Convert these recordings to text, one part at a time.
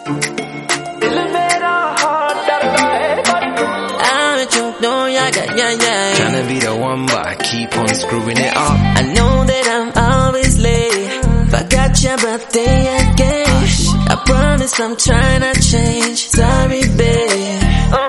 Tryna be the one, but I keep on screwing it up. I know that I'm always late. Forgot your birthday again. I promise I'm trying to change. Sorry, babe.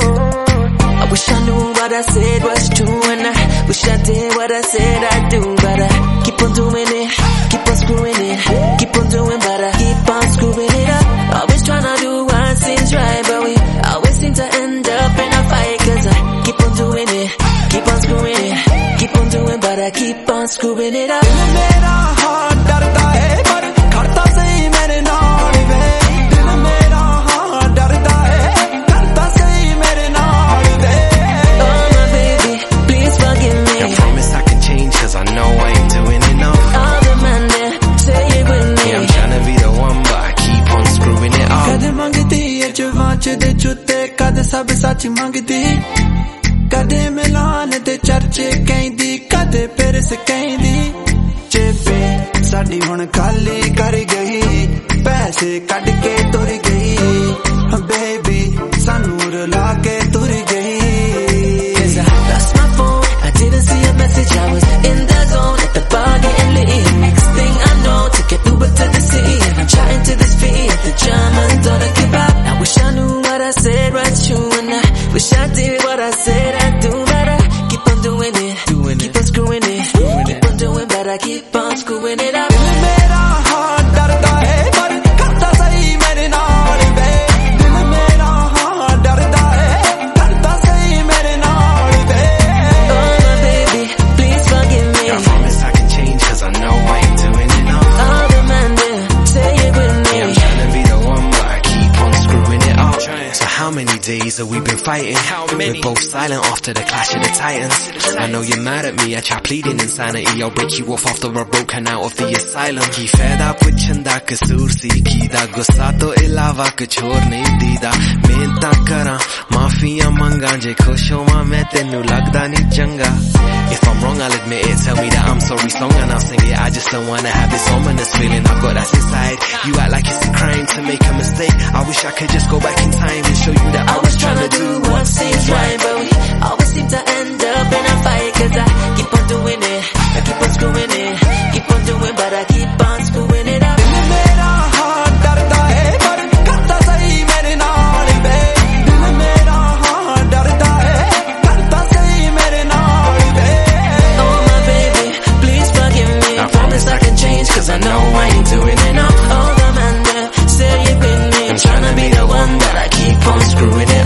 I wish I knew what I said was true, and I wish I did what I said I'd do, but I keep on doing it, keep on screwing it, keep on doing, but I keep on screwing it up. Always trying to do what seems right, but we always seem to end up in a fight, cause I keep on doing it, keep on screwing it, keep on doing, but I keep on screwing it up. मेरा हाथ डरता है पर करता सही मेरे नाल वे दिल मेरा हाथ डरता है करता सही मेरे नाल वे. Oh my baby, please forgive me. I promise I can change, cause I know I ain't doing enough. All the man there, say it with me. Yeah, I'm tryna be the one, but I keep on screwing it up. कद मांगती है जुबान दे जुते कद सब सच मांगती कदे मिलान ते चर्चे कहंदी कदे पेरिस कहंदी चेपे साडी हुण खाली कर गई पैसे कट के तुर गई बेबी सानू रुला के तुर गई. I lost my phone, I didn't see a message, I was in the zone at the bar getting lit. Next thing I know, took an Uber to the city and I'm chatting to this fee at the German dollar kebab. I wish I knew what I said was true, and I wish I did what I said I'd do, but I keep on doing it, keep on screwing it, keep on doing, but I keep on screwing it up. मेरा हाथ डरता है पर करता सही मेरे नाल वे दिल मेरा हाथ डरता है करता सही मेरे नाल वे. Oh my baby, please forgive me. I promise I can change, cause I know I ain't doing enough. All the man there, say it with me. Yeah, I'm tryna be the one, but I keep on screwing it up. So how many days have we been fighting? We're both silent after the clash of the titans. I know you're mad at me, I try pleading insanity. I'll break you off after I've broken out of the asylum. Ki faida puchan da kasoor si da gussa to ilawa kuch aur nahi deeda. Mehnta karan maafiyan mangan je khush howa main tenu lagda nahi changa. If I'm wrong, I'll admit it. Tell me that I'm sorry song and I'll sing it. I just don't wanna have this ominous feeling I've got that's inside. You act like it's a crime to make a mistake. I wish I could just go back in time and show you that I was trying to do what seems right, but we always seem to end up in a fight, cause I keep on doing it, I keep on screwing it, keep on doing, but I keep on screwing it up. दिल मेरा हाथ डरता है पर करता सही मेरे नाल वे दिल मेरा हाथ डरता है करता सही मेरे नाल वे. Oh my baby, please forgive me. I promise I can change, cause I know I ain't doing enough. All the man there, say it with me. I'm tryna be the one, but I keep on screwing it